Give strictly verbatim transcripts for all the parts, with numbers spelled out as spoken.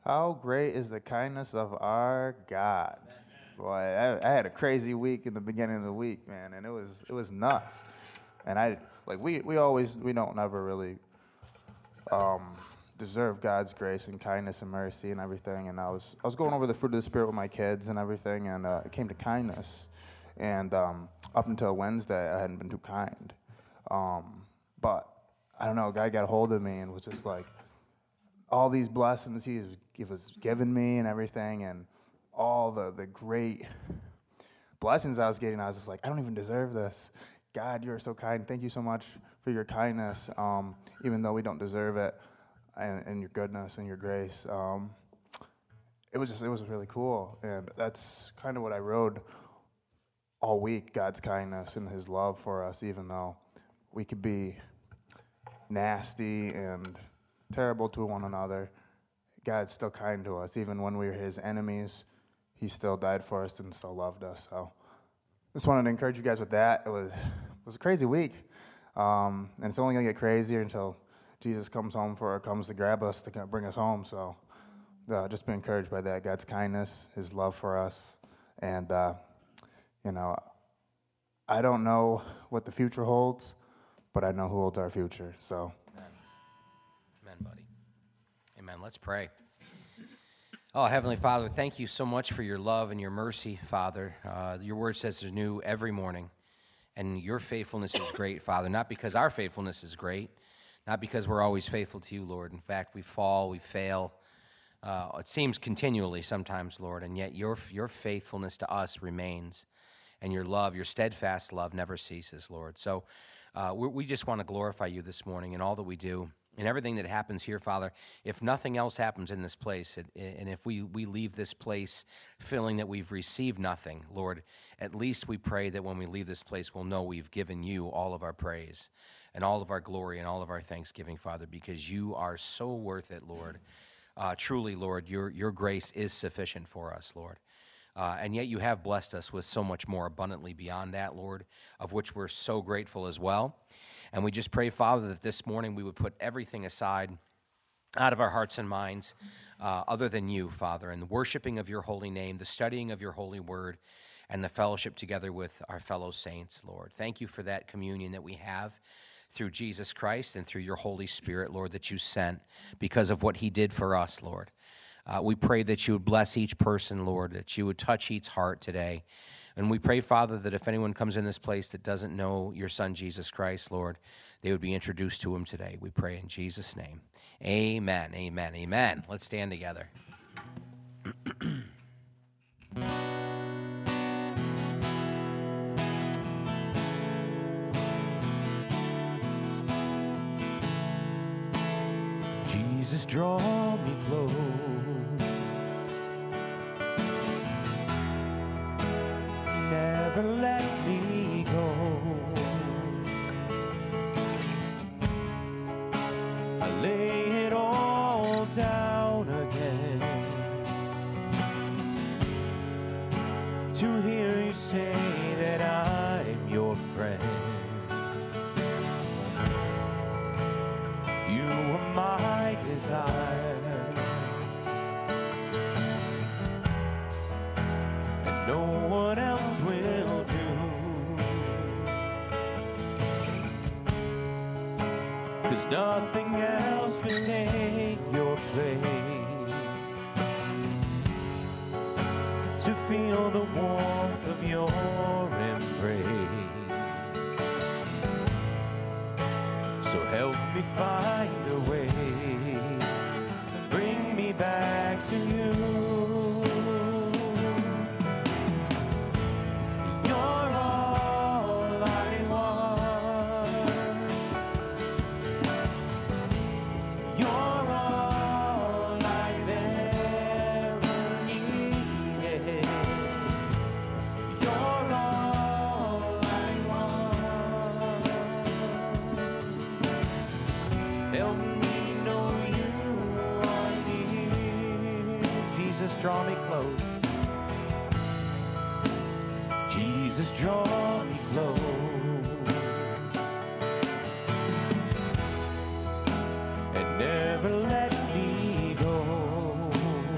How great is the kindness of our God? Boy, I, I had a crazy week in the beginning of the week, man, and it was it was nuts. And I like we we always we don't never really um, deserve God's grace and kindness and mercy and everything. And I was I was going over the fruit of the spirit with my kids and everything, and uh, it came to kindness. And um, up until Wednesday, I hadn't been too kind. Um, but I don't know, a guy got a hold of me and was just like, all these blessings he was, he was giving me and everything, and all the, the great blessings I was getting, I was just like, I don't even deserve this. God, you're so kind. Thank you so much for your kindness, um, even though we don't deserve it, and, and your goodness and your grace. Um, it was just, it was really cool, and that's kind of what I rode all week, God's kindness and his love for us, even though we could be nasty and terrible to one another. God's still kind to us. Even when we were his enemies, he still died for us and still loved us. So just wanted to encourage you guys with that. It was it was a crazy week. Um, and it's only going to get crazier until Jesus comes home for or comes to grab us to bring us home. So uh, just be encouraged by that. God's kindness, his love for us. And, uh, you know, I don't know what the future holds, but I know who holds our future. So. Amen, buddy. Amen. Let's pray. Oh, Heavenly Father, thank you so much for your love and your mercy, Father. Uh, your word says they're new every morning, and your faithfulness is great, Father, not because our faithfulness is great, not because we're always faithful to you, Lord. In fact, we fall, we fail. Uh, it seems continually sometimes, Lord, and yet your your faithfulness to us remains, and your love, your steadfast love never ceases, Lord. So uh, we, we just want to glorify you this morning in all that we do. And everything that happens here, Father, if nothing else happens in this place, and if we, we leave this place feeling that we've received nothing, Lord, at least we pray that when we leave this place, we'll know we've given you all of our praise and all of our glory and all of our thanksgiving, Father, because you are so worth it, Lord. Uh, truly, Lord, your, your grace is sufficient for us, Lord. Uh, and yet you have blessed us with so much more abundantly beyond that, Lord, of which we're so grateful as well. And we just pray, Father, that this morning we would put everything aside out of our hearts and minds uh, other than you, Father, and the worshiping of your holy name, the studying of your holy word, and the fellowship together with our fellow saints, Lord. Thank you for that communion that we have through Jesus Christ and through your Holy Spirit, Lord, that you sent because of what he did for us, Lord. Uh, we pray that you would bless each person, Lord, that you would touch each heart today. And we pray, Father, that if anyone comes in this place that doesn't know your Son, Jesus Christ, Lord, they would be introduced to him today. We pray in Jesus' name. Amen, amen, amen. Let's stand together. Jesus, draw me close. Never let me go. I lay it all down again to hear you say that I'm your friend. You are my desire, and no one else will do. 'Cause nothing else will take your place. To feel the warmth of your embrace. So help me find a way, bring me back to you. You're all I want. You're all I've ever needed. You're all I want. Help me know you are near. Jesus, draw me close. Jesus, draw me close. And never let me go.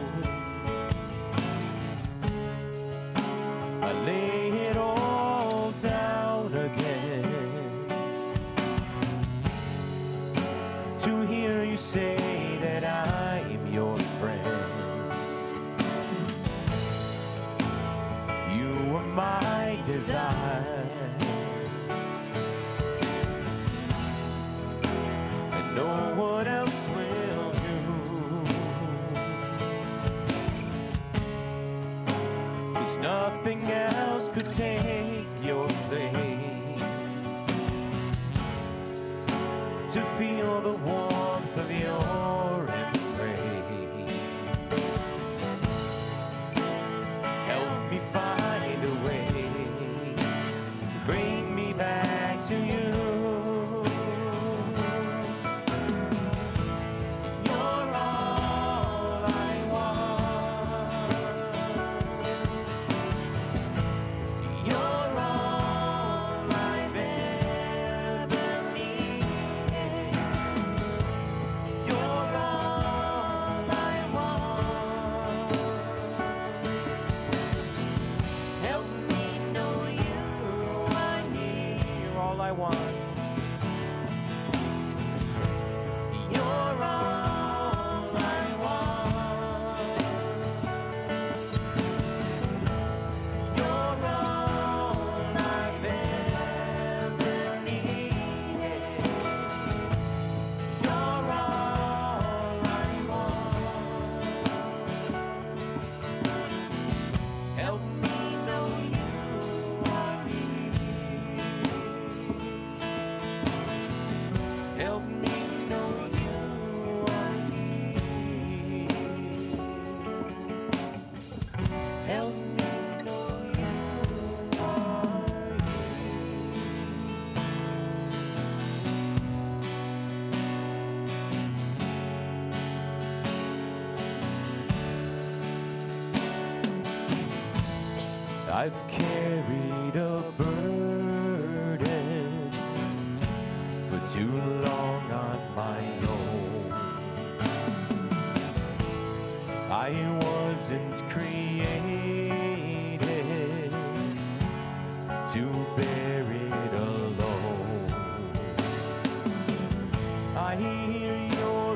nothing else could take your place. To feel the warmth of your embrace. Help me find a way to bring me back to you. I've carried a burden for too long on my own. I wasn't created to bear it alone. I hear your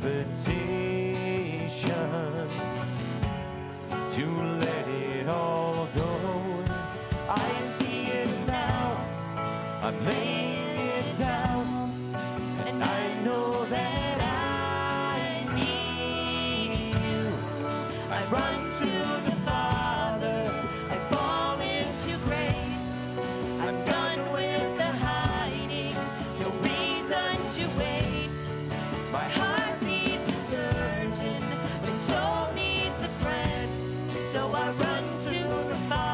invitation to let it all go. I see it now, I'm laying it down, and I know that I need you. I run to the Father, I fall into grace. I'm done with the hiding, no reason to wait. My heart needs a surgeon, my soul needs a friend, so I run to the Father.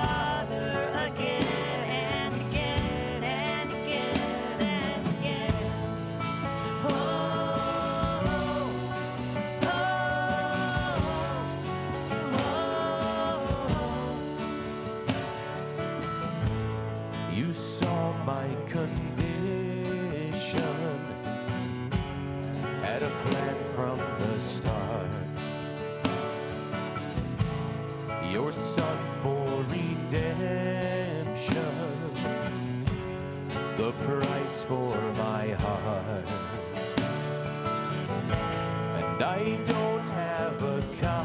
Your son for redemption, the price for my heart. And I don't have a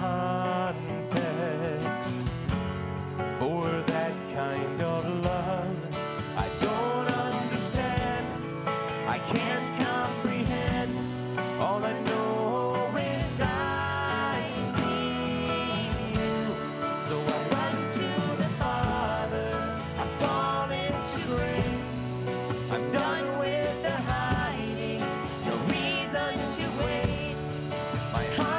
context for that kind of love. I don't understand, I can't comprehend. All I know is I need you. So I run to the Father, I fall into grace. I'm done with the hiding, no reason to wait. My heart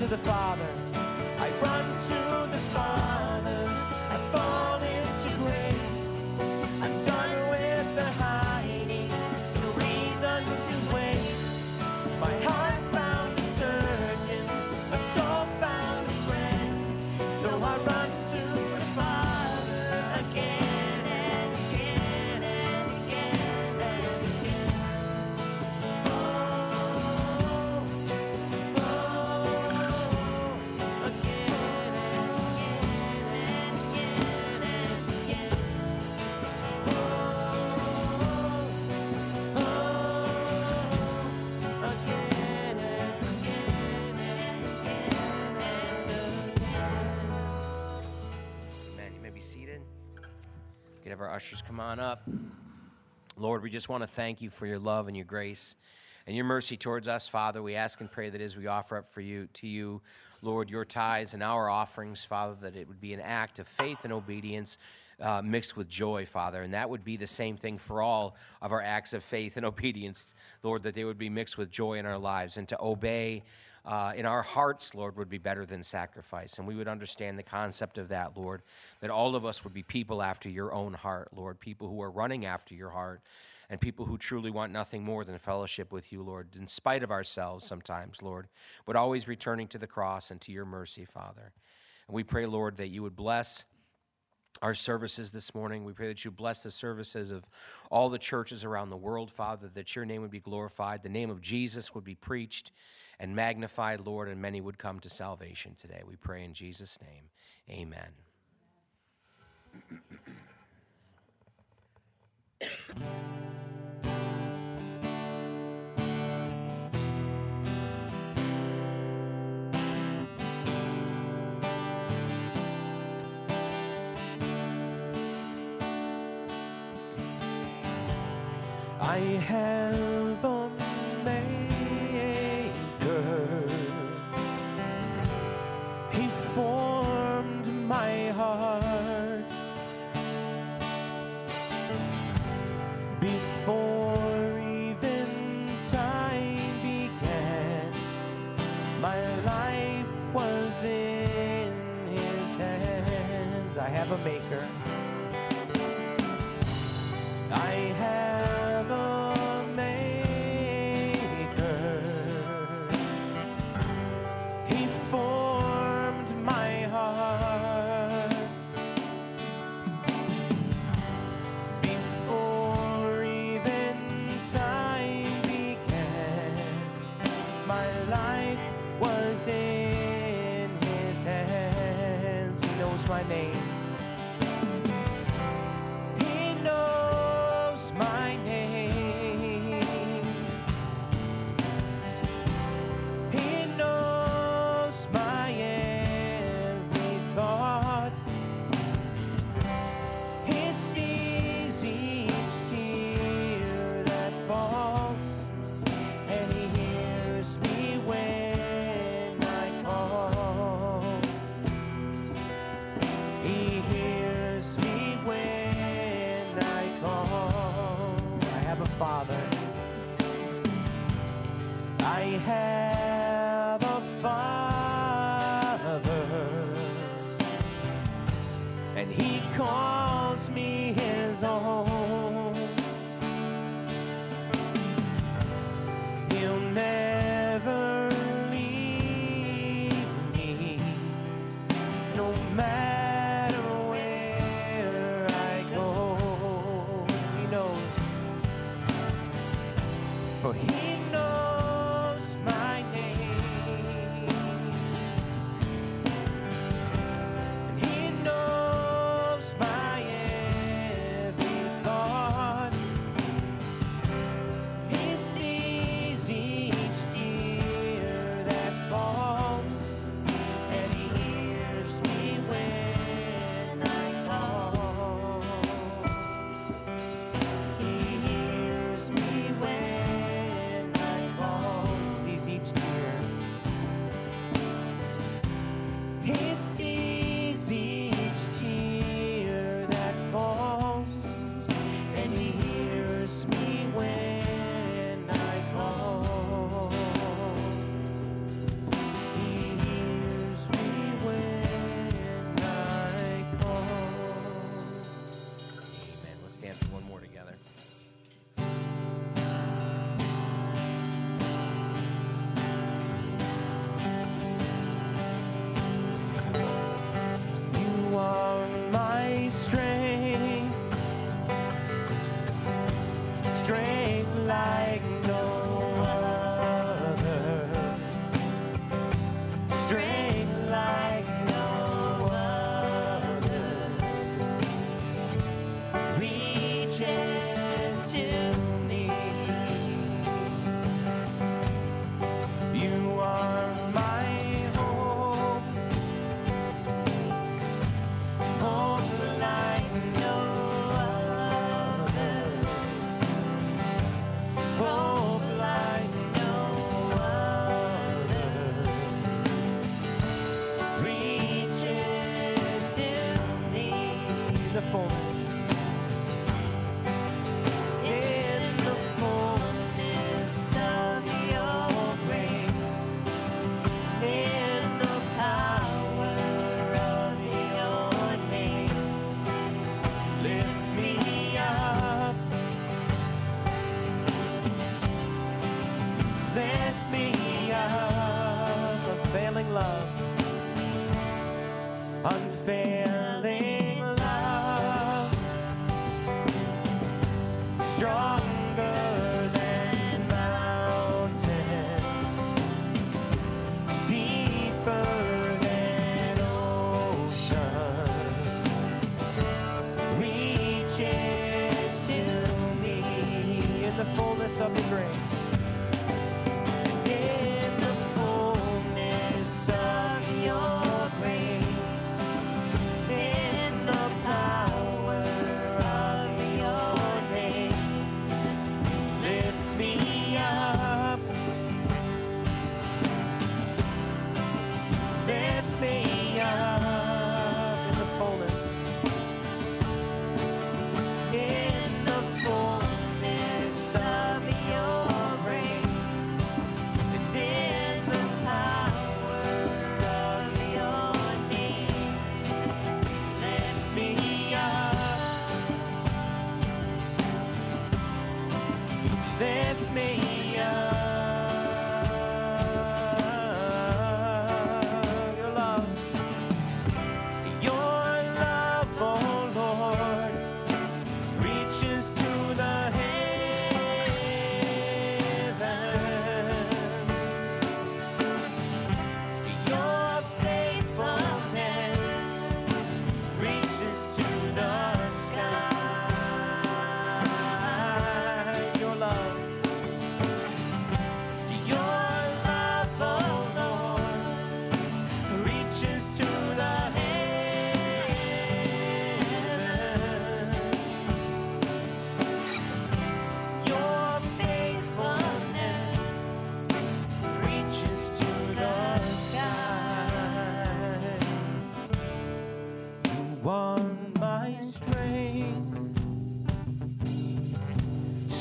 the Father. I run to the Father. I fall into grace. I'm done with the hiding, no reason to wait. My heart found a surgeon, my soul found a friend. So I run to the Father again and again and again and again. Oh, oh, again and again and again. Oh, oh, again and again and again. Amen. You may be seated. Could have our ushers come on up. Lord, we just want to thank you for your love and your grace and your mercy towards us, Father. We ask and pray that as we offer up for you to you, Lord, your tithes and our offerings, Father, that it would be an act of faith and obedience uh, mixed with joy, Father. And that would be the same thing for all of our acts of faith and obedience, Lord, that they would be mixed with joy in our lives. And to obey uh, in our hearts, Lord, would be better than sacrifice. And we would understand the concept of that, Lord, that all of us would be people after your own heart, Lord, people who are running after your heart, and people who truly want nothing more than fellowship with you, Lord, in spite of ourselves sometimes, Lord, but always returning to the cross and to your mercy, Father. And we pray, Lord, that you would bless our services this morning. We pray that you bless the services of all the churches around the world, Father, that your name would be glorified, the name of Jesus would be preached and magnified, Lord, and many would come to salvation today. We pray in Jesus' name. Amen. I have a maker. He formed my heart before even time began. My life was in his hands. I have a maker. I have a maker. He formed my heart before even time began. My life was in his hands. He knows my name. He knows my name. He knows my every thought. He sees each tear that falls, and he hears me when I call. He hears me when I call. I have a Father. I have a Father, and he calls me his own. He'll never leave me, no matter where I go. He knows, for he knows my name, and he knows my every thought.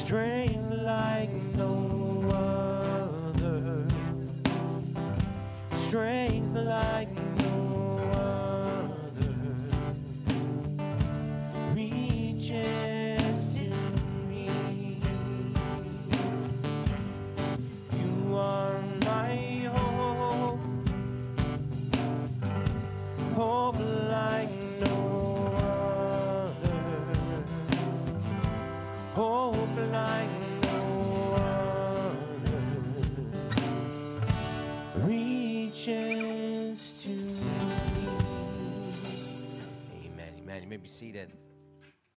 strength like no other, strength like no